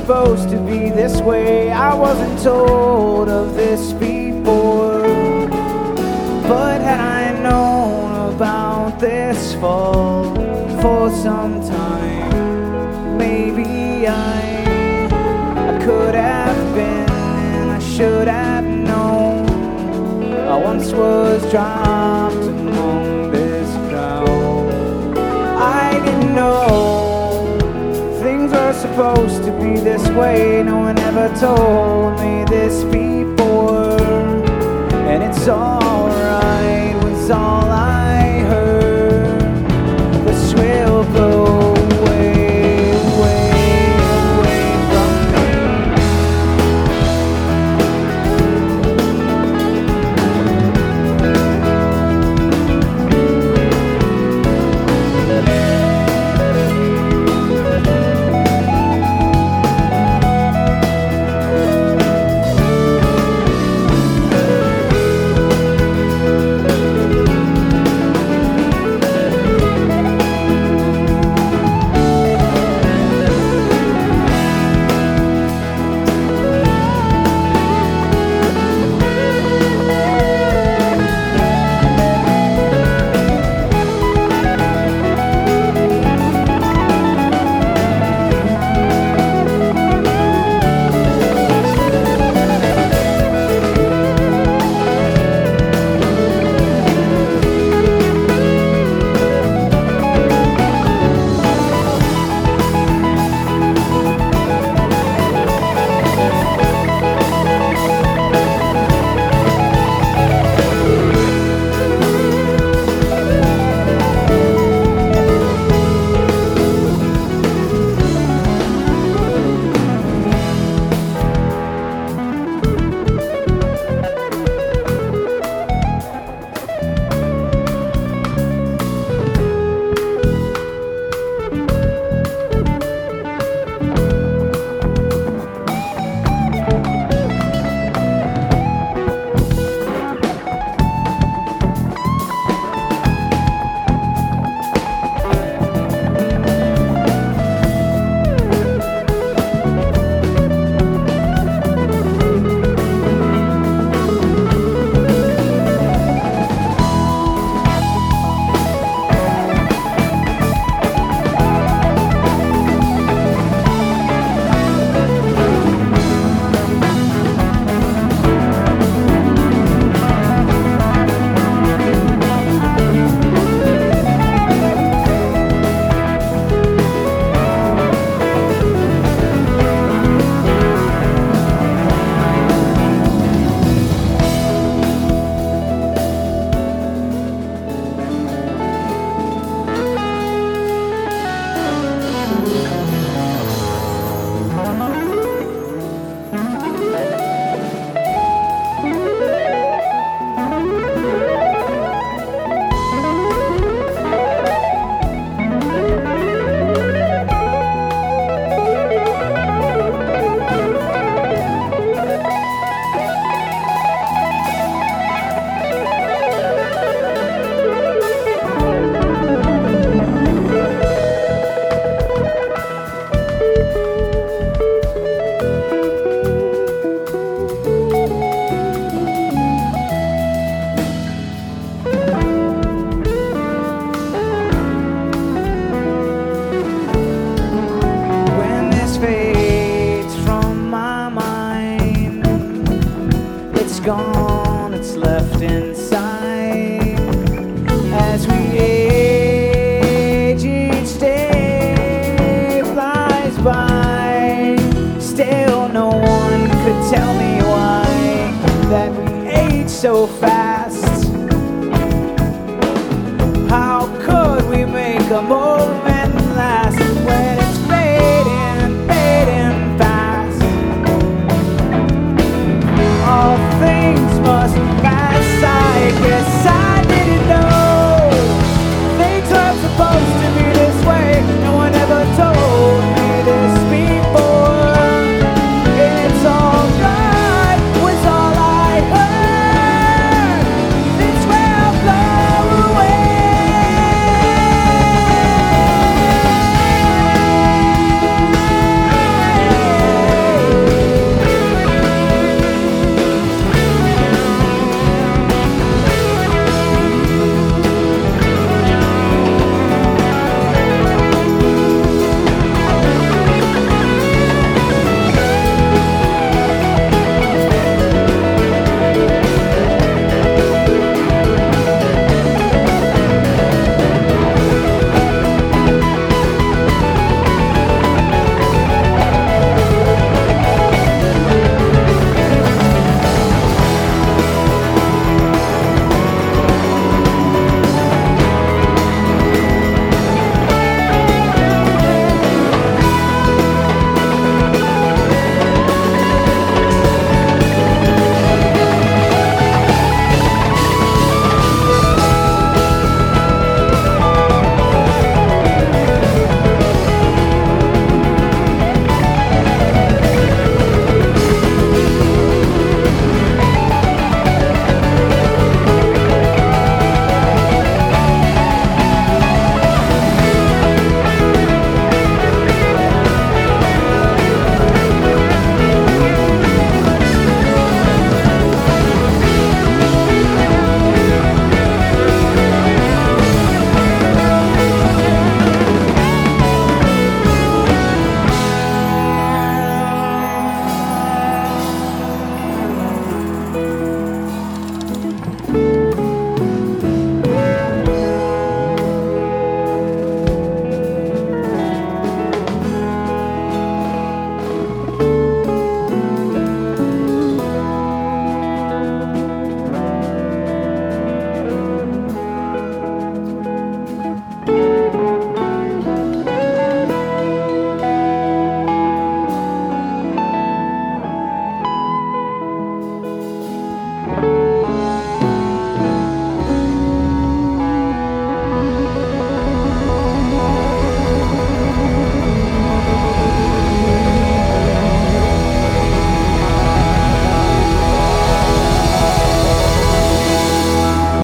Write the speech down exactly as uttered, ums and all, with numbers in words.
supposed to be this way. I wasn't told of this before, but had I known about this fall for some time, maybe I, I could have been, and I should have known. I once was dropped among this crowd. I didn't know things were supposed to be this way. No one ever told me this before, and it's alright was all I heard. This will blow away, away, away from me. Gone, it's left inside. As we age, each day flies by. Still no one could tell me why that we age so fast.